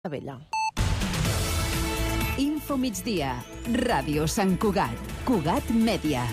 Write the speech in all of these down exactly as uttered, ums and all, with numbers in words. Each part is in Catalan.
Vella. Info migdia, Ràdio Sant Cugat, Cugat Mèdia.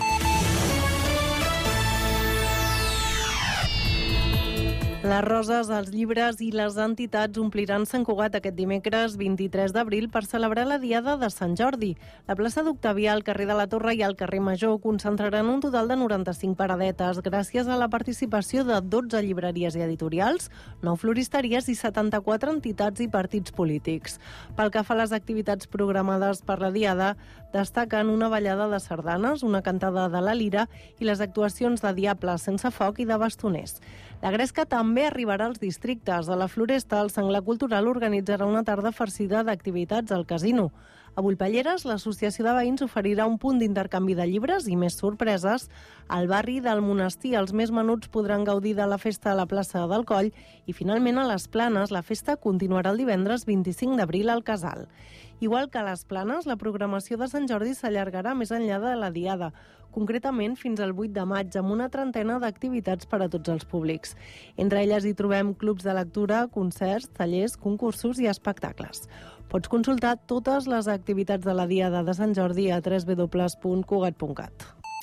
Les roses, els llibres i les entitats ompliran Sant Cugat aquest dimecres vint-i-tres d'abril per celebrar la Diada de Sant Jordi. La plaça d'Octavià, el carrer de la Torre i el carrer Major concentraran un total de noranta-cinc paradetes gràcies a la participació de dotze llibreries i editorials, nou floristeries i setanta-quatre entitats i partits polítics. Pel que fa a les activitats programades per la Diada, destaquen una ballada de sardanes, una cantada de la lira i les actuacions de diables sense foc i de bastoners. La gresca també arribarà als districtes. A la Floresta, el Senglar Cultural organitzarà una tarda farcida d'activitats al casino. A Bullpelleres, l'associació de veïns oferirà un punt d'intercanvi de llibres i més sorpreses. Al barri del Monestir, els més menuts podran gaudir de la festa a la plaça del Coll i, finalment, a les Planes, la festa continuarà el divendres vint-i-cinc d'abril al Casal. Igual que a les Planes, la programació de Sant Jordi s'allargarà més enllà de la Diada, concretament fins al vuit de maig, amb una trentena d'activitats per a tots els públics. Entre elles hi trobem clubs de lectura, concerts, tallers, concursos i espectacles. Pots consultar totes les activitats de la Diada de Sant Jordi a w w w punt cugat punt cat.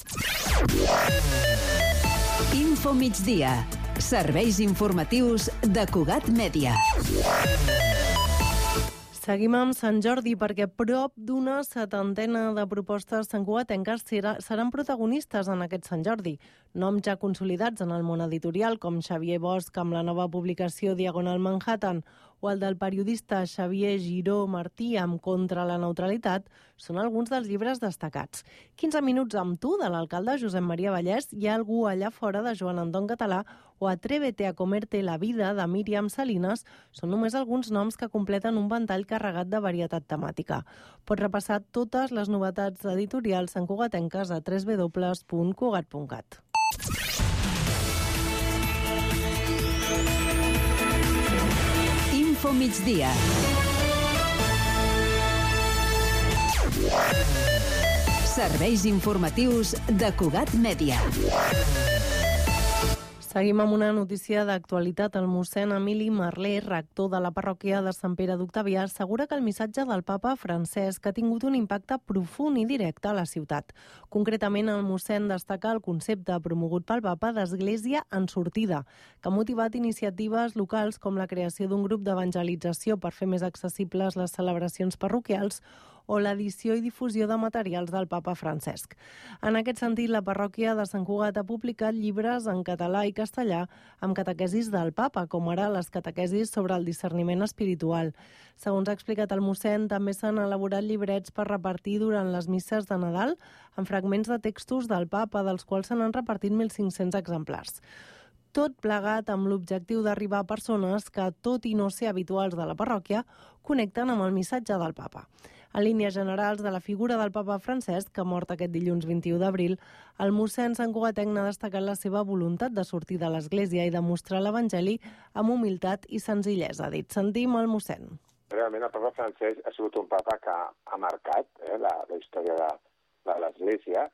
Info migdia, serveis informatius de Cugat Mèdia. Seguim amb Sant Jordi perquè prop d'una setantena de propostes santcugatenques seran protagonistes en aquest Sant Jordi. Noms ja consolidats en el món editorial, com Xavier Bosch amb la nova publicació Diagonal Manhattan o el del periodista Xavier Giró Martí amb Contra la neutralitat, són alguns dels llibres destacats. quinze minuts amb tu, de l'alcalde Josep Maria Vallès, Hi ha algú allà fora, de Joan Anton Català, o Atrévete a comerte la vida, de Míriam Salinas, són només alguns noms que completen un ventall carregat de varietat temàtica. Pots repassar totes les novetats editorials santcugatenques a w w w punt cugat punt cat. Info migdia. Serveis informatius de Cugat Mèdia. Seguim amb una notícia d'actualitat. El mossèn Emili Marlé, rector de la parròquia de Sant Pere d'Octavià, assegura que el missatge del papa Francesc ha tingut un impacte profund i directe a la ciutat. Concretament, el mossèn destaca el concepte promogut pel papa d'Església en sortida, que ha motivat iniciatives locals com la creació d'un grup d'evangelització per fer més accessibles les celebracions parroquials o l'edició i difusió de materials del papa Francesc. En aquest sentit, la parròquia de Sant Cugat ha publicat llibres en català i castellà amb catequesis del papa, com ara les catequesis sobre el discerniment espiritual. Segons ha explicat el mossèn, també s'han elaborat llibrets per repartir durant les misses de Nadal amb fragments de textos del papa, dels quals se n'han repartit mil cinc-cents exemplars. Tot plegat amb l'objectiu d'arribar a persones que, tot i no ser habituals de la parròquia, connecten amb el missatge del papa. En línies generals de la figura del papa Francesc, que ha mort aquest dilluns vint-i-u d'abril, el mossèn santcugatenc ha destacat la seva voluntat de sortir de l'Església i de mostrar l'Evangeli amb humilitat i senzillesa. Ha dit, sentim el mossèn. Realment el papa Francesc ha sigut un papa que ha marcat eh, la, la història de, de l'Església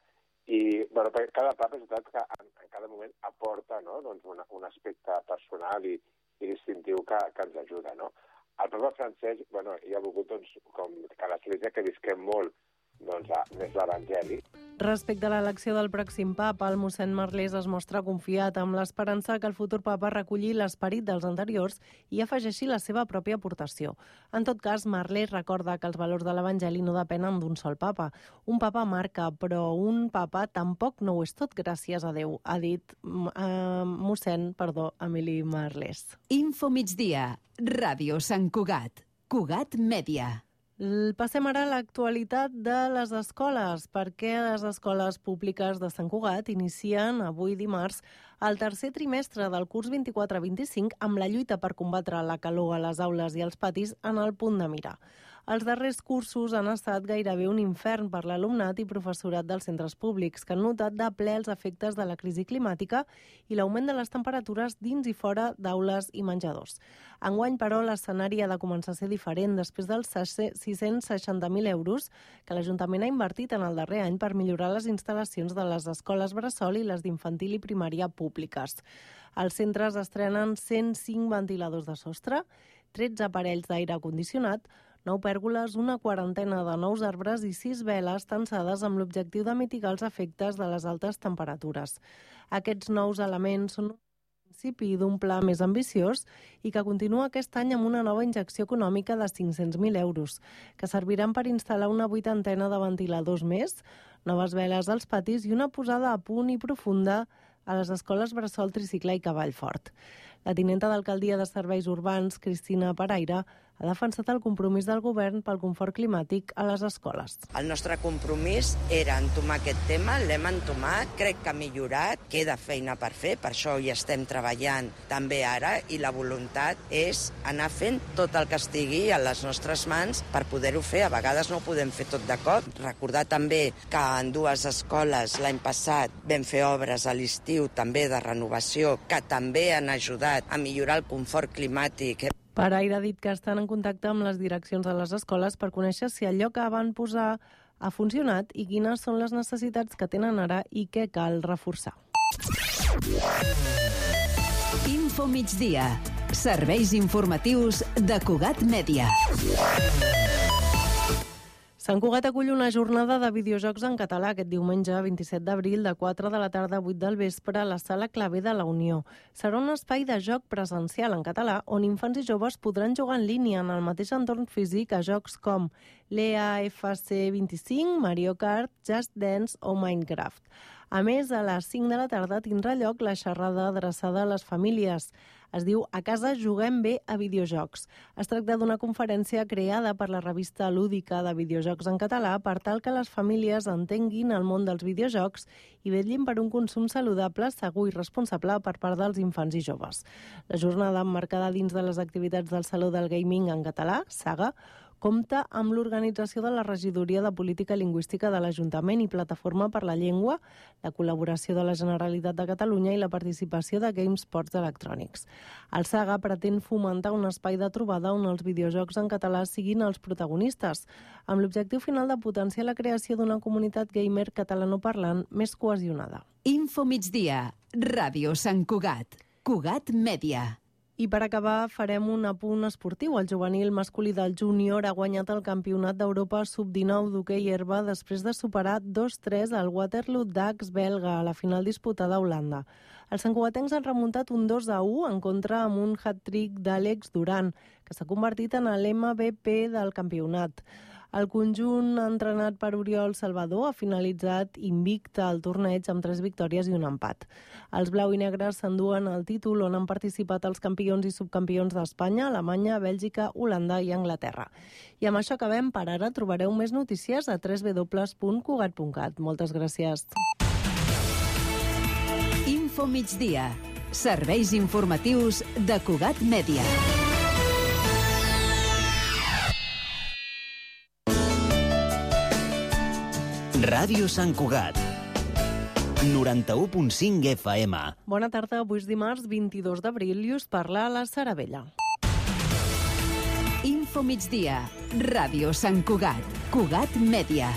i bueno, cada papa és veritat que en, en cada moment aporta, no, doncs una, un aspecte personal i, i distintiu que, que ens ajuda, no? El papa Francesc, bueno, hi ha volgut doncs, com que l'Església que visquem molt doncs, a, més l'Evangeli. Respecte a l'elecció del pròxim papa, el mossèn Marlés es mostra confiat amb l'esperança que el futur papa reculli l'esperit dels anteriors i afegeixi la seva pròpia aportació. En tot cas, Marlés recorda que els valors de l'Evangeli no depenen d'un sol papa. Un papa marca, però un papa tampoc no ho és tot, gràcies a Déu, ha dit eh, mossèn, perdó, Emili Marlés. Info migdia, Ràdio Sant Cugat, Cugat Mèdia. Passem ara a l'actualitat de les escoles, perquè les escoles públiques de Sant Cugat inicien avui dimarts el tercer trimestre del curs vint-i-quatre vint-i-cinc amb la lluita per combatre la calor a les aules i als patis en el punt de mira. Els darrers cursos han estat gairebé un infern per l'alumnat i professorat dels centres públics, que han notat de ple els efectes de la crisi climàtica i l'augment de les temperatures dins i fora d'aules i menjadors. Enguany, però, l'escenari ha de començar a ser diferent després dels sis-cents seixanta mil euros que l'Ajuntament ha invertit en el darrer any per millorar les instal·lacions de les escoles bressol i les d'infantil i primària públiques. Els centres estrenen cent cinc ventiladors de sostre, tretze aparells d'aire condicionat, nou pèrgoles, una quarantena de nous arbres i sis veles tensades amb l'objectiu de mitigar els efectes de les altes temperatures. Aquests nous elements són un principi d'un pla més ambiciós i que continua aquest any amb una nova injecció econòmica de cinc-cents mil euros, que serviran per instal·lar una vuitantena de ventiladors més, noves veles als patis i una posada a punt i profunda a les escoles Bressol, Tricicle i Cavallfort. La tinenta d'Alcaldia de Serveis Urbans, Cristina Paraire, ha defensat el compromís del govern pel confort climàtic a les escoles. El nostre compromís era entomar aquest tema, l'hem entomat, crec que ha millorat, queda feina per fer, per això hi estem treballant també ara, i la voluntat és anar fent tot el que estigui a les nostres mans per poder-ho fer. A vegades no ho podem fer tot de cop. Recordar també que en dues escoles l'any passat vam fer obres a l'estiu també de renovació que també han ajudat a millorar el confort climàtic. Paraire ha dit que estan en contacte amb les direccions de les escoles per conèixer si allò que van posar ha funcionat i quines són les necessitats que tenen ara i què cal reforçar. Info migdia. Serveis informatius de Cugat Mèdia. Sant Cugat acull una jornada de videojocs en català aquest diumenge vint-i-set d'abril de quatre de la tarda a vuit del vespre a la Sala Clavé de la Unió. Serà un espai de joc presencial en català on infants i joves podran jugar en línia en el mateix entorn físic a jocs com l'E A F C vint-i-cinc, Mario Kart, Just Dance o Minecraft. A més, a les cinc de la tarda tindrà lloc la xerrada adreçada a les famílies. Es diu A casa juguem bé a videojocs. Es tracta d'una conferència creada per la revista lúdica de videojocs en català per tal que les famílies entenguin el món dels videojocs i vetllin per un consum saludable, segur i responsable per part dels infants i joves. La jornada, emmarcada dins de les activitats del Saló del Gaming en català, Saga, compta amb l'organització de la Regidoria de Política Lingüística de l'Ajuntament i Plataforma per la Llengua, la col·laboració de la Generalitat de Catalunya i la participació de GameSpots electrònics. El Saga pretén fomentar un espai de trobada on els videojocs en català siguin els protagonistes, amb l'objectiu final de potenciar la creació d'una comunitat gamer catalanoparlant més cohesionada. Info migdia. Ràdio Sant Cugat. Cugat Mèdia. I per acabar farem un apunt esportiu. El juvenil masculí del júnior ha guanyat el Campionat d'Europa sub dinou d'hoquei herba després de superar dos tres al Waterloo Ducks belga a la final disputada a Holanda. Els santcugatencs han remuntat un dos a u en contra amb un hat-trick d'Àlex Duran, que s'ha convertit en l'M V P del campionat. El conjunt entrenat per Oriol Salvador ha finalitzat invicte al torneig amb tres victòries i un empat. Els blau i negres s'enduen el títol on han participat els campions i subcampions d'Espanya, Alemanya, Bèlgica, Holanda i Anglaterra. I amb això acabem. Per ara trobareu més notícies a w w w punt cugat punt cat. Moltes gràcies. Info migdia. Serveis informatius de Cugat Mèdia. Ràdio Sant Cugat, noranta-u punt cinc F M. Bona tarda, avui és dimarts vint-i-dos d'abril i us parla la Sara Vella. Info migdia. Ràdio Sant Cugat. Cugat Mèdia.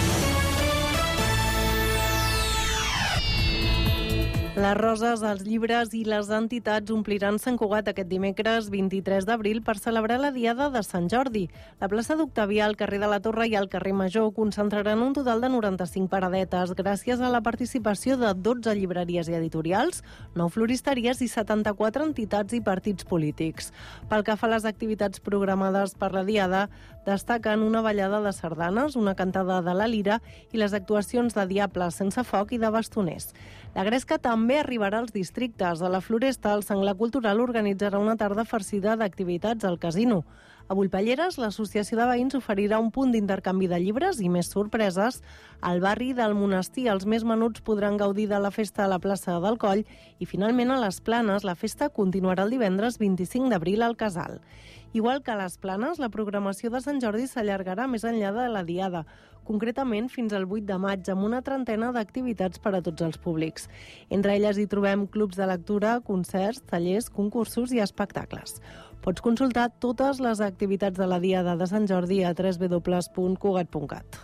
Les roses, els llibres i les entitats ompliran Sant Cugat aquest dimecres vint-i-tres d'abril per celebrar la Diada de Sant Jordi. La plaça d'Octavià, el carrer de la Torre i el carrer Major concentraran un total de noranta-cinc paradetes gràcies a la participació de dotze llibreries i editorials, nou floristeries i setanta-quatre entitats i partits polítics. Pel que fa a les activitats programades per la Diada, destaquen una ballada de sardanes, una cantada de la lira i les actuacions de diables sense foc i de bastoners. La gresca també arribarà als districtes. A la Floresta, el Senglar Cultural organitzarà una tarda farcida d'activitats al casino. A Bullpalleres, l'associació de veïns oferirà un punt d'intercanvi de llibres i més sorpreses. Al barri del Monestir, els més menuts podran gaudir de la festa a la plaça del Coll i, finalment, a les Planes, la festa continuarà el divendres vint-i-cinc d'abril al Casal. Igual que a les Planes, la programació de Sant Jordi s'allargarà més enllà de la Diada, concretament fins al vuit de maig, amb una trentena d'activitats per a tots els públics. Entre elles hi trobem clubs de lectura, concerts, tallers, concursos i espectacles. Pots consultar totes les activitats de la Diada de Sant Jordi a w w w punt cugat punt cat.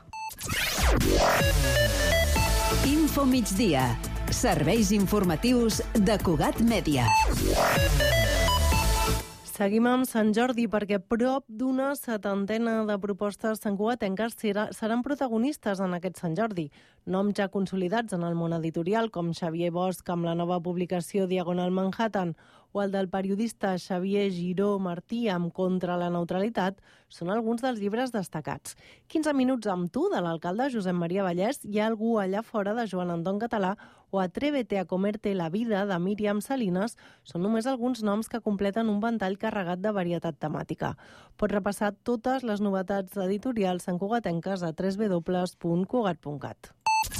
Info migdia. Serveis informatius de Cugat Mèdia. Seguim amb Sant Jordi perquè prop d'una setantena de propostes santcugatenques seran protagonistes en aquest Sant Jordi. Noms ja consolidats en el món editorial, com Xavier Bosch amb la nova publicació Diagonal Manhattan o el del periodista Xavier Giró Martí amb Contra la neutralitat, són alguns dels llibres destacats. quinze minuts amb tu, de l'alcalde Josep Maria Vallès, Hi ha algú allà fora, de Joan Anton Català, o Atrévete a comerte la vida, de Míriam Salinas, són només alguns noms que completen un ventall carregat de varietat temàtica. Pots repassar totes les novetats editorials santcugatenques a w w w punt cugat punt cat.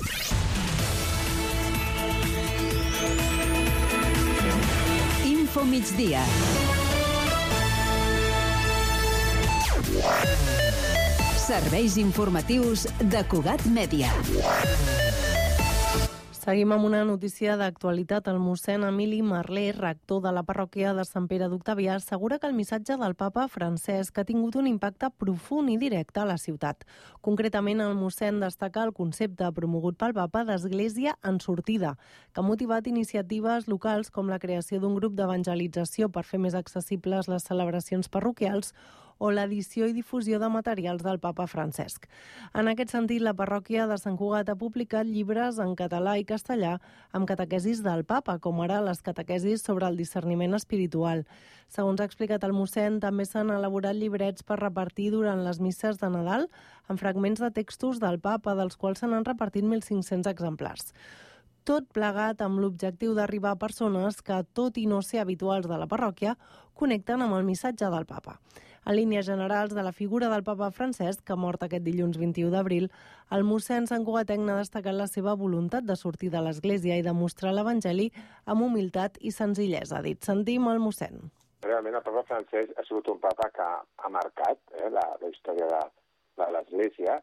Info migdia. Serveis informatius de Cugat Mèdia. Seguim amb una notícia d'actualitat. El mossèn Emili Marlé, rector de la parròquia de Sant Pere d'Octavià, assegura que el missatge del papa Francesc ha tingut un impacte profund i directe a la ciutat. Concretament, el mossèn destaca el concepte promogut pel papa d'església en sortida, que ha motivat iniciatives locals com la creació d'un grup d'evangelització per fer més accessibles les celebracions parroquials o l'edició i difusió de materials del papa Francesc. En aquest sentit, la parròquia de Sant Cugat ha publicat llibres en català i castellà amb catequesis del papa, com ara les catequesis sobre el discerniment espiritual. Segons ha explicat el mossèn, també s'han elaborat llibrets per repartir durant les misses de Nadal amb fragments de textos del papa, dels quals se n'han repartit mil cinc-cents exemplars. Tot plegat amb l'objectiu d'arribar a persones que, tot i no ser habituals de la parròquia, connecten amb el missatge del papa. En línies generals de la figura del papa Francesc, que ha mort aquest dilluns vint-i-u d'abril, el mossèn santcugatenc ha destacat la seva voluntat de sortir de l'Església i de mostrar l'Evangeli amb humilitat i senzillesa. Ha dit, sentim el mossèn. Realment el papa Francesc ha sigut un papa que ha marcat eh, la, la història de, de l'Església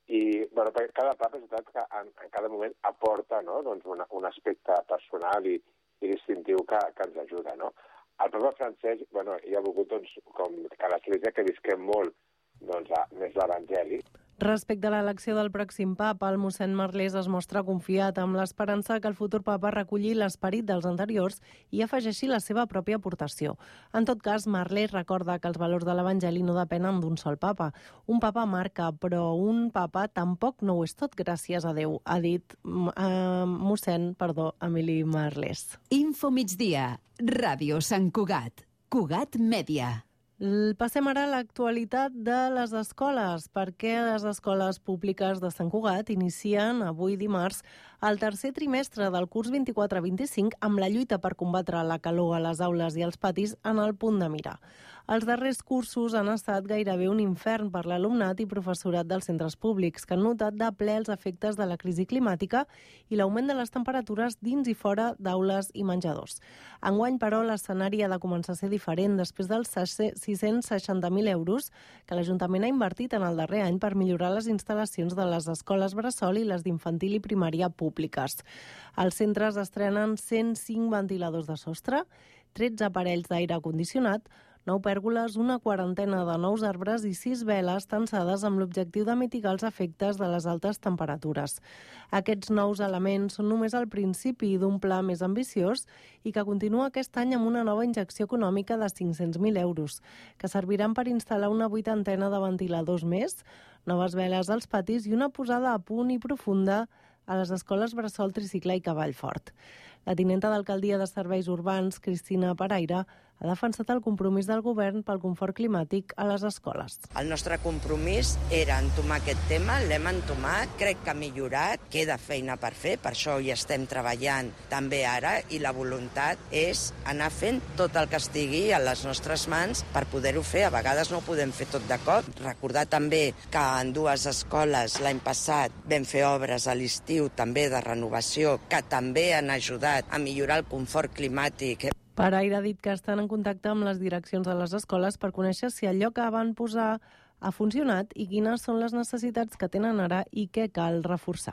i bueno, cada papa és veritat que en, en cada moment aporta, no, doncs una, un aspecte personal i, i distintiu que, que ens ajuda, no? El papa Francesc, bueno, hi ha volgut, doncs, com que l'Església que visquem molt, doncs, a, més l'Evangeli. Respecte a l'elecció del pròxim papa, el mossèn Marlés es mostra confiat amb l'esperança que el futur papa reculli l'esperit dels anteriors i afegeixi la seva pròpia aportació. En tot cas, Marlés recorda que els valors de l'Evangeli no depenen d'un sol papa. Un papa marca, però un papa tampoc no ho és tot, gràcies a Déu, ha dit eh, mossèn, perdó, Emili Marlés. Info migdia. Ràdio Sant Cugat. Cugat Mèdia. Passem ara a l'actualitat de les escoles, perquè les escoles públiques de Sant Cugat inicien avui dimarts el tercer trimestre del curs vint-i-quatre vint-i-cinc amb la lluita per combatre la calor a les aules i als patis en el punt de mira. Els darrers cursos han estat gairebé un infern per l'alumnat i professorat dels centres públics, que han notat de ple els efectes de la crisi climàtica i l'augment de les temperatures dins i fora d'aules i menjadors. Enguany, però, l'escenari ha de començar a ser diferent després dels sis-cents seixanta mil euros que l'Ajuntament ha invertit en el darrer any per millorar les instal·lacions de les escoles bressol i les d'infantil i primària públiques. Els centres estrenen cent cinc ventiladors de sostre, tretze aparells d'aire condicionat, nou pèrgoles, una quarantena de nous arbres i sis veles tensades amb l'objectiu de mitigar els efectes de les altes temperatures. Aquests nous elements són només el principi d'un pla més ambiciós i que continua aquest any amb una nova injecció econòmica de cinc-cents mil euros, que serviran per instal·lar una vuitantena de ventiladors més, noves veles als patis i una posada a punt i profunda a les escoles Bressol, Tricicle i Cavallfort. La tinenta d'Alcaldia de Serveis Urbans, Cristina Paraire, ha defensat el compromís del govern pel confort climàtic a les escoles. El nostre compromís era entomar aquest tema, l'hem entomat, crec que ha millorat, queda feina per fer, per això hi estem treballant també ara, i la voluntat és anar fent tot el que estigui a les nostres mans per poder-ho fer. A vegades no ho podem fer tot de cop. Recordar també que en dues escoles l'any passat vam fer obres a l'estiu també de renovació que també han ajudat a millorar el confort climàtic. Paraire ha dit que estan en contacte amb les direccions de les escoles per conèixer si allò que van posar ha funcionat i quines són les necessitats que tenen ara i què cal reforçar.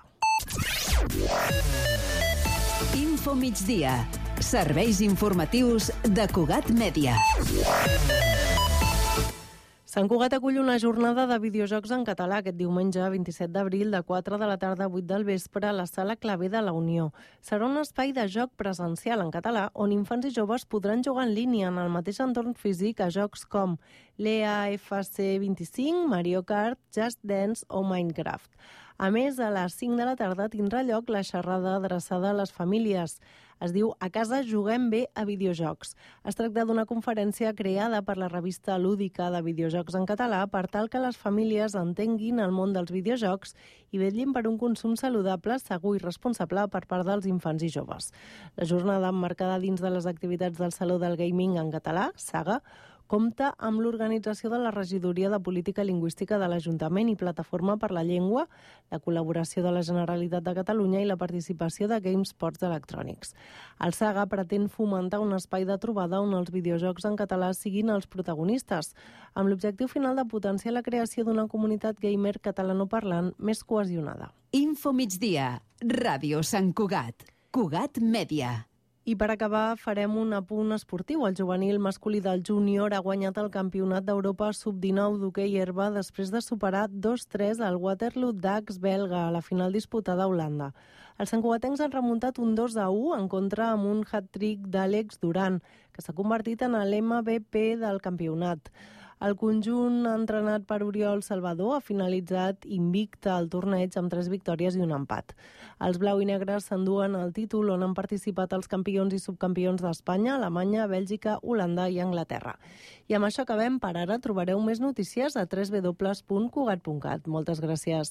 Info migdia. Serveis informatius de Cugat Mèdia. Sant Cugat acull una jornada de videojocs en català aquest diumenge vint-i-set d'abril de quatre de la tarda a vuit del vespre a la Sala Clavé de la Unió. Serà un espai de joc presencial en català on infants i joves podran jugar en línia en el mateix entorn físic a jocs com l'E A F C vint-i-cinc, Mario Kart, Just Dance o Minecraft. A més, a les cinc de la tarda tindrà lloc la xerrada adreçada a les famílies. Es diu A casa juguem bé a videojocs. Es tracta d'una conferència creada per la revista lúdica de videojocs en català per tal que les famílies entenguin el món dels videojocs i vetllin per un consum saludable, segur i responsable per part dels infants i joves. La jornada, emmarcada dins de les activitats del Saló del Gaming en català, Saga, compta amb l'organització de la Regidoria de Política Lingüística de l'Ajuntament i Plataforma per la Llengua, la col·laboració de la Generalitat de Catalunya i la participació de GameSpots electrònics. El Saga pretén fomentar un espai de trobada on els videojocs en català siguin els protagonistes, amb l'objectiu final de potenciar la creació d'una comunitat gamer catalanoparlant més cohesionada. Info migdia, Ràdio Sant Cugat, Cugat Mèdia. I per acabar farem un apunt esportiu. El juvenil masculí del júnior ha guanyat el Campionat d'Europa sub dinou d'hoquei herba després de superar dos tres al Waterloo Ducks belga a la final disputada a Holanda. Els santcugatencs han remuntat un dos a u en contra amb un hat-trick d'Àlex Duran, que s'ha convertit en l'M V P del campionat. El conjunt entrenat per Oriol Salvador ha finalitzat invicte al torneig amb tres victòries i un empat. Els blau i negres s'enduen el títol on han participat els campions i subcampions d'Espanya, Alemanya, Bèlgica, Holanda i Anglaterra. I amb això acabem. Per ara trobareu més notícies a w w w punt cugat punt cat. Moltes gràcies.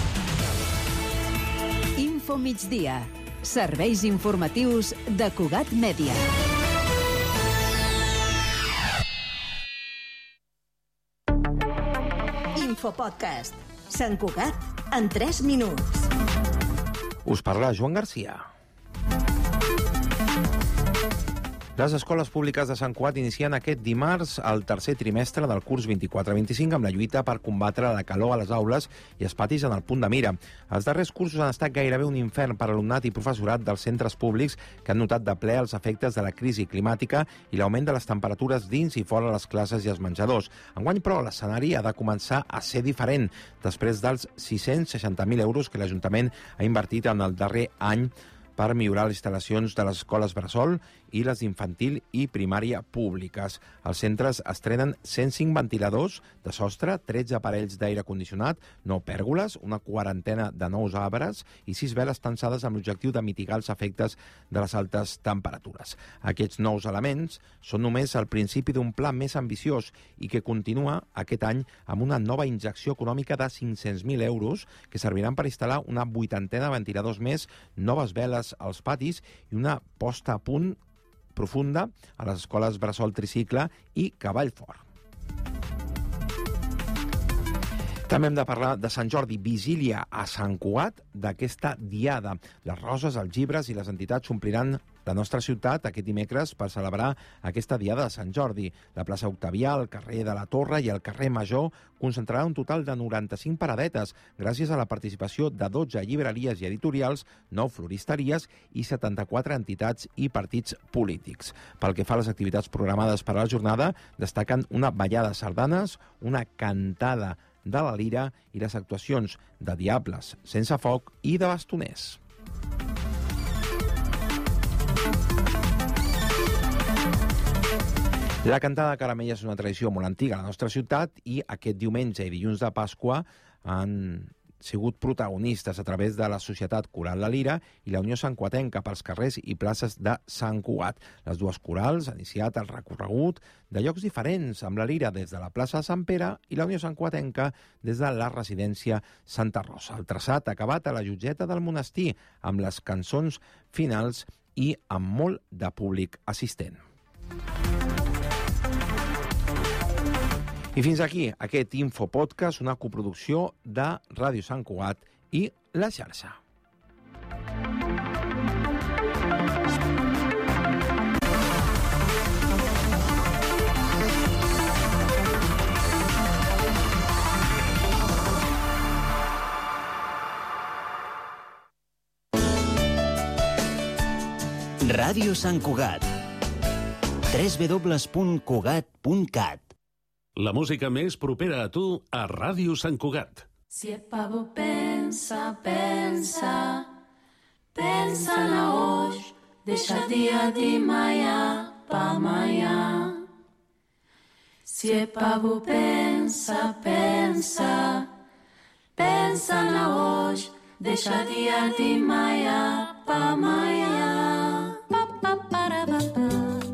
Info migdia. Serveis informatius de Cugat Mèdia. Infopodcast. Sant Cugat en tres minuts. Us parla Joan Garcia. Les escoles públiques de Sant Cugat inicien aquest dimarts el tercer trimestre del curs vint-i-quatre vint-i-cinc amb la lluita per combatre la calor a les aules i els patis en el punt de mira. Els darrers cursos han estat gairebé un infern per a alumnat i professorat dels centres públics que han notat de ple els efectes de la crisi climàtica i l'augment de les temperatures dins i fora les classes i els menjadors. Enguany, però, l'escenari ha de començar a ser diferent després dels sis-cents seixanta mil euros que l'Ajuntament ha invertit en el darrer any per millorar les instal·lacions de les escoles bressol i les d'infantil i primària públiques. Els centres estrenen cent cinc ventiladors de sostre, tretze aparells d'aire condicionat, nou pèrgoles, una quarantena de nous arbres i sis veles tensades amb l'objectiu de mitigar els efectes de les altes temperatures. Aquests nous elements són només el principi d'un pla més ambiciós i que continua aquest any amb una nova injecció econòmica de cinc-cents mil euros que serviran per instal·lar una vuitantena de ventiladors més, noves veles als patis i una posta a punt profunda a les escoles Bressol Tricicle i Cavall Fort. També hem de parlar de Sant Jordi, vigília a Sant Cugat d'aquesta diada. Les roses, els llibres i les entitats ompliran la nostra ciutat aquest dimecres per celebrar aquesta diada de Sant Jordi. La plaça Octavià, el carrer de la Torre i el carrer Major concentrarà un total de noranta-cinc paradetes gràcies a la participació de dotze llibreries i editorials, nou floristeries i setanta-quatre entitats i partits polítics. Pel que fa a les activitats programades per a la jornada, destaquen una ballada de sardanes, una cantada de la lira i les actuacions de diables sense foc i de bastoners. La cantada de caramella és una tradició molt antiga a la nostra ciutat i aquest diumenge i dilluns de Pasqua han sigut protagonistes a través de la Societat Coral La Lira i la Unió Santcugatenca pels carrers i places de Sant Cugat. Les dues corals han iniciat el recorregut de llocs diferents, amb la Lira des de la plaça de Sant Pere i la Unió Santcugatenca des de la residència Santa Rosa. El traçat ha acabat a la Llotgeta del Monestir, amb les cançons finals i amb molt de públic assistent. I fins aquí aquest Infopodcast, una coproducció de Ràdio Sant Cugat i La Xarxa. Ràdio Sant Cugat. w w w punt cugat punt cat La música més propera a tu a Ràdio Sant Cugat. Si el pavo pensa, pensa, pensa na hoje, deixa dia de manhã pra amanhã. Se el pavo pensa, pensa, pensa na hoje, deixa dia de manhã pra amanhã. Pa, pa, para, pa, pa.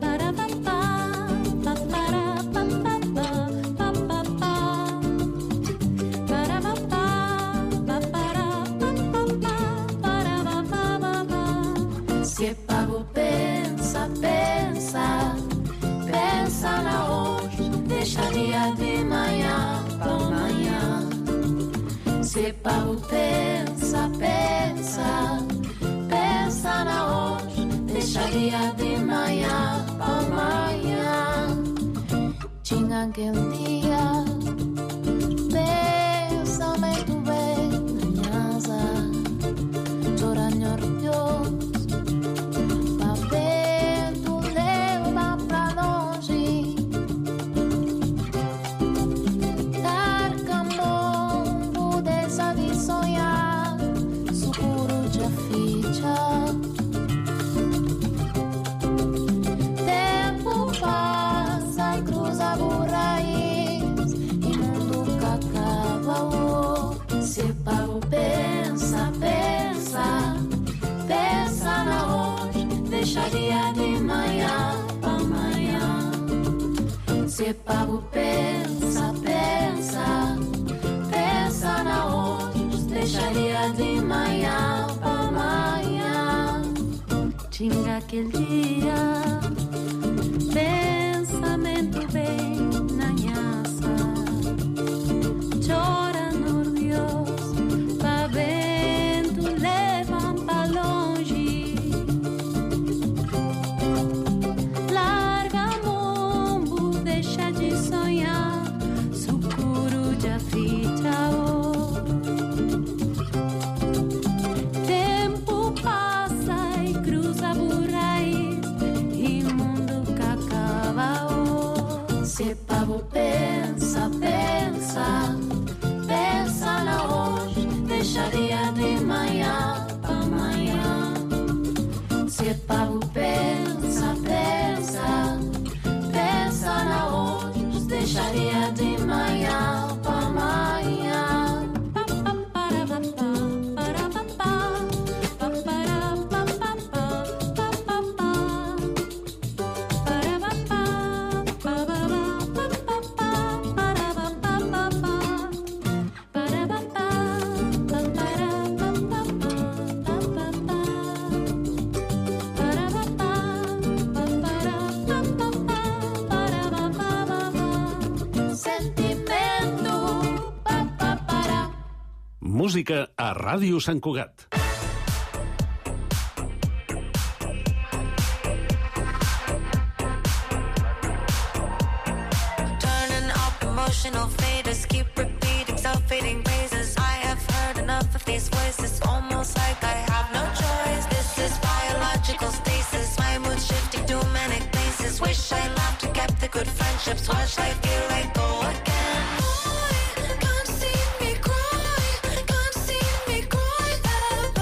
Se o pavo pensa, pensa, pensa na hoje, deixa dia de manhã pra amanhã. Se o pavo pensa, pensa, pensa na hoje, deixa dia de manhã pra amanhã. Tinha aquele dia, pensamento bem na casa, chorando orgulhoso. Pensa, pensa, pensa na hoje, deixa dia de manhã pra amanhã. Se o pavo pensa, pensa, pensa na hoje, deixa dia de manhã pra amanhã. Tinha aquele dia, pensamento bem na nhaça, chora no Deus. Vento leva pra longe, larga mombo, deixa de sonhar, sucuro de afita. Tempo passa e cruza por raiz, e mundo que acaba. Se o pavo pensa, pensa, pensa na hoje, deixa dia de manhã pra amanhã. Se o pavo pensa, pensa, pensa na hoje, deixa dia de manhã pra amanhã. Música a Ràdio Sant Cugat. Turning off emotional faders, keep repeating self-fading phrases. I have heard enough of these voices, almost like I have no choice. This is biological stasis, my mood shifting to manic places. Wish I laughed and kept the good friendships. Watch life feel like go again. Can't see me cry, can't see me cry.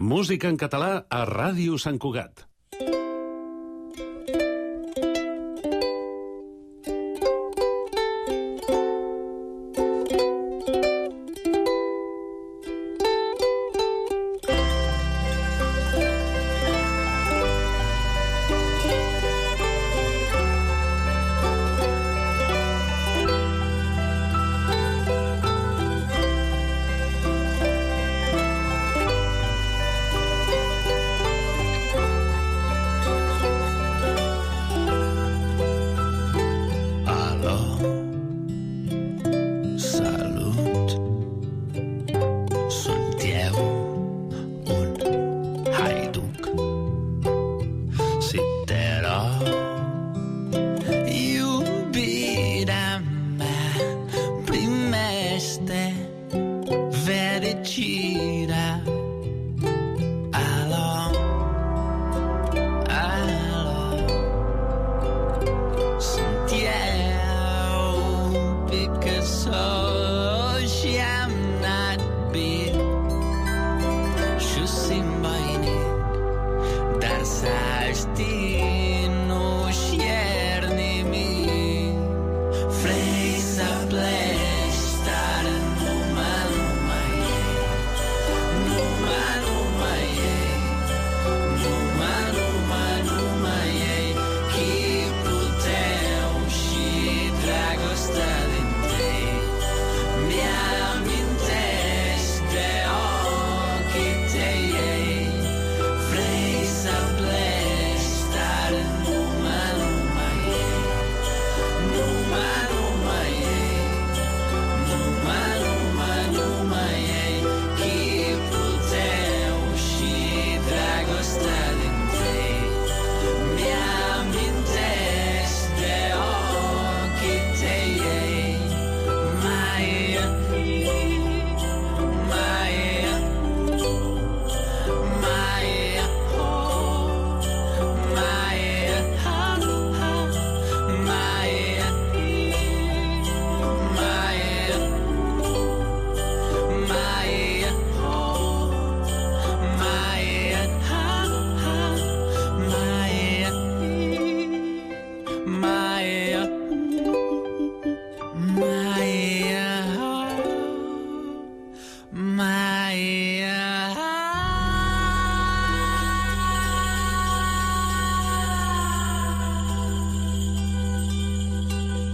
Música en català a Ràdio Sant Cugat.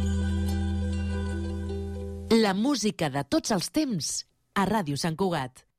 La música de tots els temps a Ràdio Sant Cugat.